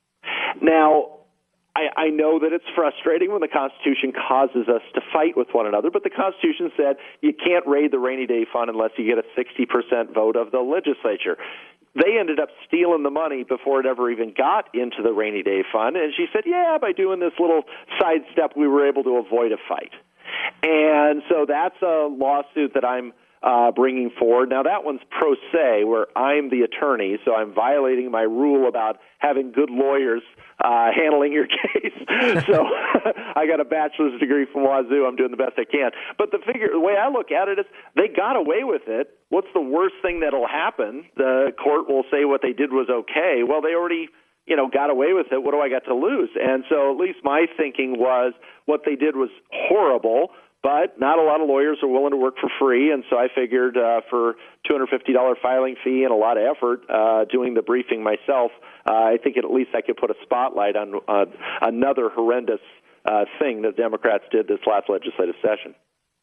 Now, I, I know that it's frustrating when the Constitution causes us to fight with one another, but the Constitution said you can't raid the rainy day fund unless you get a sixty percent vote of the legislature. They ended up stealing the money before it ever even got into the rainy day fund, and she said, yeah, by doing this little sidestep, we were able to avoid a fight. And so that's a lawsuit that I'm Uh, bringing forward. Now, that one's pro se, where I'm the attorney, so I'm violating my rule about having good lawyers uh, handling your case. So I got a bachelor's degree from Wazoo. I'm doing the best I can. But the figure, the way I look at it is they got away with it. What's the worst thing that'll happen? The court will say what they did was okay. Well, they already you know, got away with it. What do I got to lose? And so at least my thinking was what they did was horrible, but not a lot of lawyers are willing to work for free, and so I figured uh, for two hundred fifty dollars filing fee and a lot of effort uh, doing the briefing myself, uh, I think at least I could put a spotlight on uh, another horrendous uh, thing that Democrats did this last legislative session.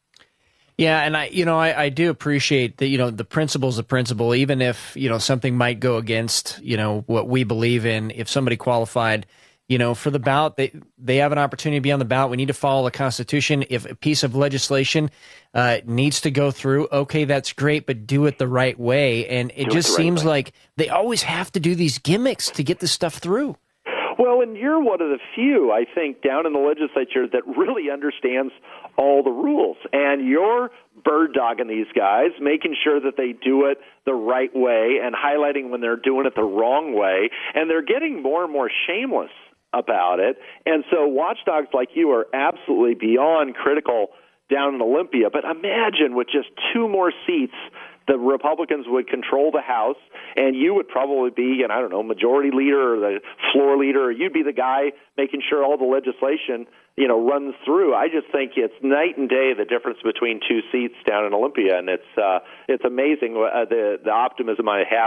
Yeah, and I, you know, I, I do appreciate that, you know, the principle's a principle, even if, you know, something might go against, you know, what we believe in. If somebody qualified, you know, for the ballot, they they have an opportunity to be on the ballot. We need to follow the Constitution. If a piece of legislation uh, needs to go through, okay, that's great, but do it the right way. And it do just it right seems way. like they always have to do these gimmicks to get this stuff through. Well, and you're one of the few, I think, down in the legislature that really understands all the rules. And you're bird dogging these guys, making sure that they do it the right way and highlighting when they're doing it the wrong way. And they're getting more and more shameless about it. And so watchdogs like you are absolutely beyond critical down in Olympia. But imagine with just two more seats, the Republicans would control the House, and you would probably be, and I don't know, majority leader or the floor leader, or you'd be the guy making sure all the legislation, you know, runs through. I just think it's night and day the difference between two seats down in Olympia, and it's uh, it's amazing uh, the the optimism I have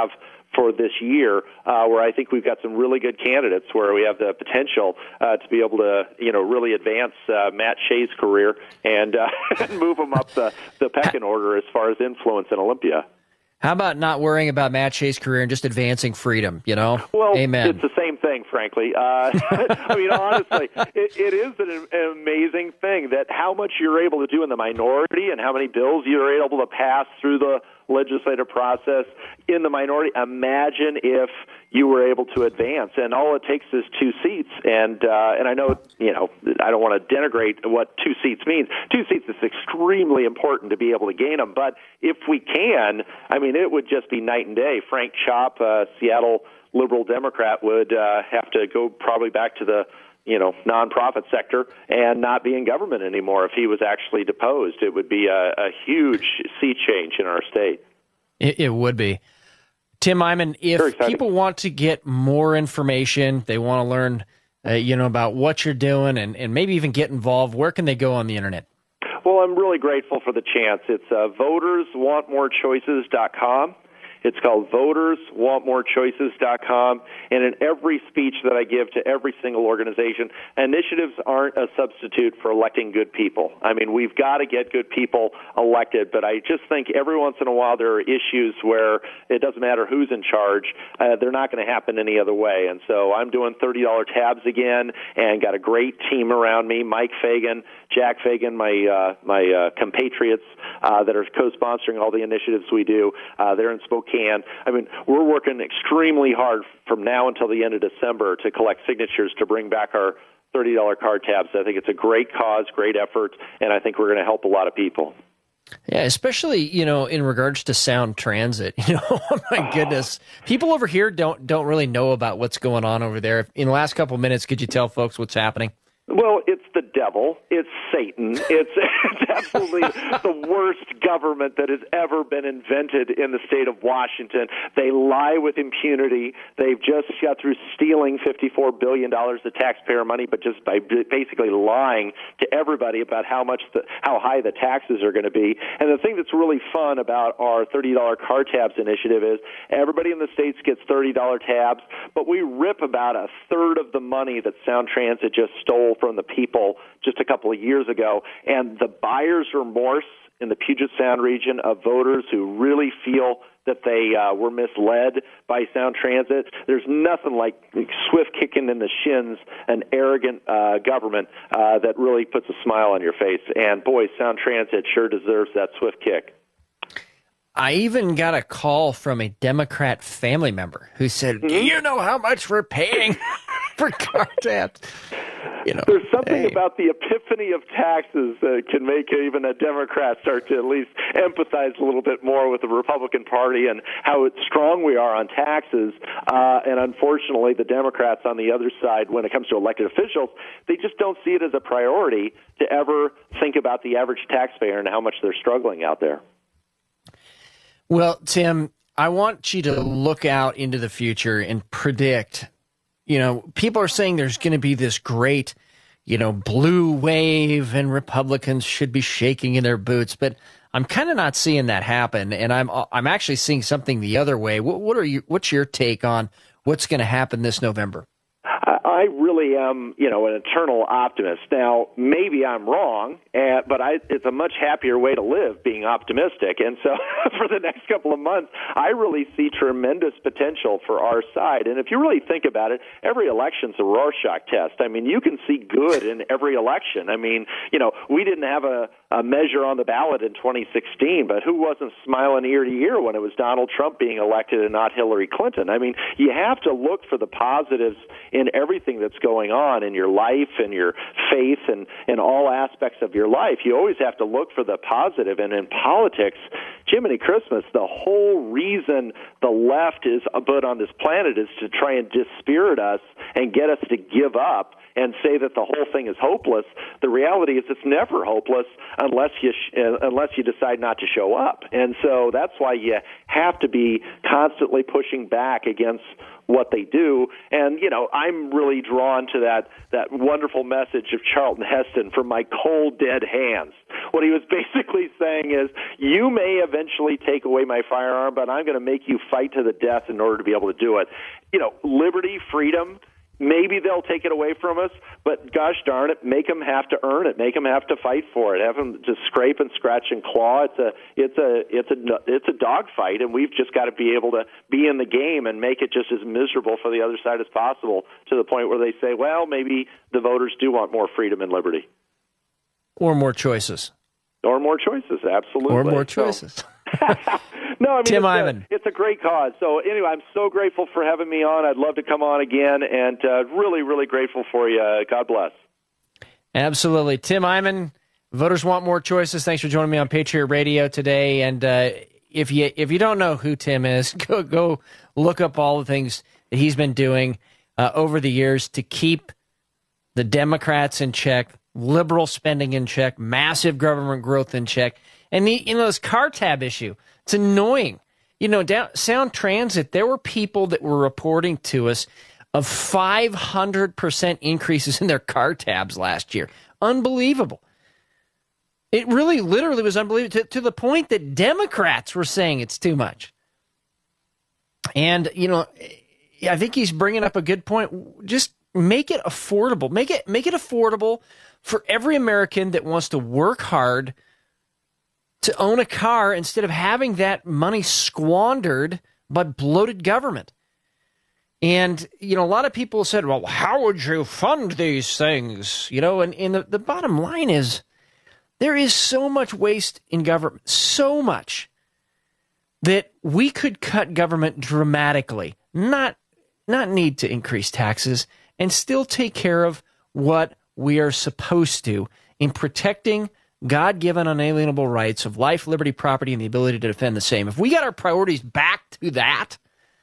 for this year, uh, where I think we've got some really good candidates where we have the potential uh, to be able to, you know, really advance uh, Matt Shea's career and, uh, and move him up the, the pecking order as far as influence in Olympia. How about not worrying about Matt Shea's career and just advancing freedom, you know? Well, Amen. It's the same thing, frankly. Uh, I mean, honestly, it, it is an, an amazing thing that how much you're able to do in the minority and how many bills you're able to pass through the legislative process in the minority. Imagine if you were able to advance, and all it takes is two seats. And uh, and I know, you know, I don't want to denigrate what two seats means. Two seats is extremely important to be able to gain them. But if we can, I mean, it would just be night and day. Frank Chop, uh, Seattle liberal Democrat, would uh, have to go probably back to the you know, nonprofit sector and not be in government anymore if he was actually deposed. It would be a, a huge sea change in our state. It, it would be. Tim Eyman, if people want to get more information, they want to learn, uh, you know, about what you're doing and, and maybe even get involved, where can they go on the internet? Well, I'm really grateful for the chance. It's uh, voters want more choices dot com. It's called voters want more choices dot com, and in every speech that I give to every single organization, initiatives aren't a substitute for electing good people. I mean, we've got to get good people elected, but I just think every once in a while there are issues where it doesn't matter who's in charge. Uh, they're not going to happen any other way, and so I'm doing thirty dollar tabs again and got a great team around me, Mike Fagan, Jack Fagan, my uh, my uh, compatriots uh, that are co-sponsoring all the initiatives we do. Uh, they're in Spokane. Can. I mean, we're working extremely hard from now until the end of December to collect signatures to bring back our thirty dollar card tabs. I think it's a great cause, great effort, and I think we're going to help a lot of people. Yeah, especially, you know, in regards to Sound Transit. You know, oh my goodness. People over here don't don't really know about what's going on over there. In the last couple of minutes, could you tell folks what's happening? Well, it's the devil. It's Satan. It's, it's absolutely the worst government that has ever been invented in the state of Washington. They lie with impunity. They've just got through stealing fifty-four billion dollars of taxpayer money, but just by basically lying to everybody about how much, the, how high the taxes are going to be. And the thing that's really fun about our thirty dollar car tabs initiative is everybody in the states gets thirty dollar tabs, but we rip about a third of the money that Sound Transit just stole from the people just a couple of years ago, and the buyer's remorse in the Puget Sound region of voters who really feel that they uh, were misled by Sound Transit. There's nothing like swift kicking in the shins an arrogant uh, government uh, that really puts a smile on your face. And boy, Sound Transit sure deserves that swift kick. I even got a call from a Democrat family member who said, mm-hmm. "Do you know how much we're paying for car tabs?" You know, there's something hey. about the epiphany of taxes that can make even a Democrat start to at least empathize a little bit more with the Republican Party and how strong we are on taxes. Uh, and unfortunately, the Democrats on the other side, when it comes to elected officials, they just don't see it as a priority to ever think about the average taxpayer and how much they're struggling out there. Well, Tim, I want you to look out into the future and predict. You know, people are saying there's going to be this great, you know, blue wave and Republicans should be shaking in their boots, but I'm kind of not seeing that happen, and I'm I'm actually seeing something the other way. What, what are you? What's your take on what's going to happen this November? I really am, you know, an eternal optimist. Now, maybe I'm wrong, uh, but I, it's a much happier way to live, being optimistic. And so for the next couple of months, I really see tremendous potential for our side. And if you really think about it, every election's a Rorschach test. I mean, you can see good in every election. I mean, you know, we didn't have a, a measure on the ballot in twenty sixteen, but who wasn't smiling ear to ear when it was Donald Trump being elected and not Hillary Clinton? I mean, you have to look for the positives in everything that's going on in your life and your faith and in all aspects of your life. You always have to look for the positive. And in politics, Jiminy Christmas, the whole reason the left is put on this planet is to try and dispirit us and get us to give up and say that the whole thing is hopeless. The reality is it's never hopeless unless you sh- unless you decide not to show up. And so that's why you have to be constantly pushing back against what they do. And, you know, I'm really drawn to that, that wonderful message of Charlton Heston, "From my cold, dead hands." what he was basically saying is, you may eventually take away my firearm, but I'm going to make you fight to the death in order to be able to do it. You know, liberty, freedom, maybe they'll take it away from us, but gosh darn it, make them have to earn it. Make them have to fight for it. Have them just scrape and scratch and claw. It's a, it's a, it's a, it's a dogfight, and we've just got to be able to be in the game and make it just as miserable for the other side as possible, to the point where they say, well, maybe the voters do want more freedom and liberty. Or more choices. Or more choices, absolutely. Or more choices. So. No, I mean, Tim it's, Eyman. A, it's a great cause. So anyway, I'm so grateful for having me on. I'd love to come on again, and uh, really, really grateful for you. God bless. Absolutely. Tim Eyman, Voters Want More Choices. Thanks for joining me on Patriot Radio today. And uh, if you if you don't know who Tim is, go, go look up all the things that he's been doing uh, over the years to keep the Democrats in check, liberal spending in check, massive government growth in check. And the, you know, this car tab issue, it's annoying. You know, down Sound Transit, there were people that were reporting to us of five hundred percent increases in their car tabs last year. Unbelievable. It really, literally was unbelievable, to, to the point that Democrats were saying it's too much. And, you know, I think he's bringing up a good point. Just make it affordable. Make it, make it affordable for every American that wants to work hard to own a car, instead of having that money squandered by bloated government. And, you know, a lot of people said, well, how would you fund these things? You know, and, and the, the bottom line is, there is so much waste in government, so much, that we could cut government dramatically, not, not need to increase taxes, and still take care of what we are supposed to in protecting God-given unalienable rights of life, liberty, property, and the ability to defend the same. If we got our priorities back to that,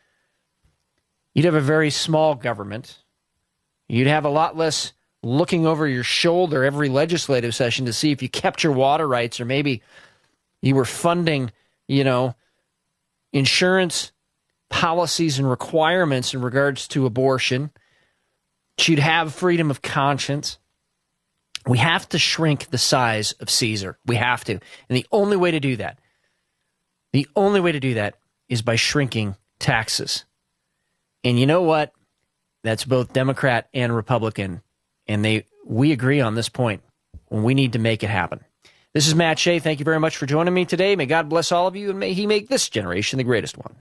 you'd have a very small government. You'd have a lot less looking over your shoulder every legislative session to see if you kept your water rights, or maybe you were funding, you know, insurance policies and requirements in regards to abortion. You'd have freedom of conscience. We have to shrink the size of Caesar. We have to. And the only way to do that, the only way to do that is by shrinking taxes. And you know what? That's both Democrat and Republican. And they we agree on this point. We need to make it happen. This is Matt Shea. Thank you very much for joining me today. May God bless all of you, and may he make this generation the greatest one.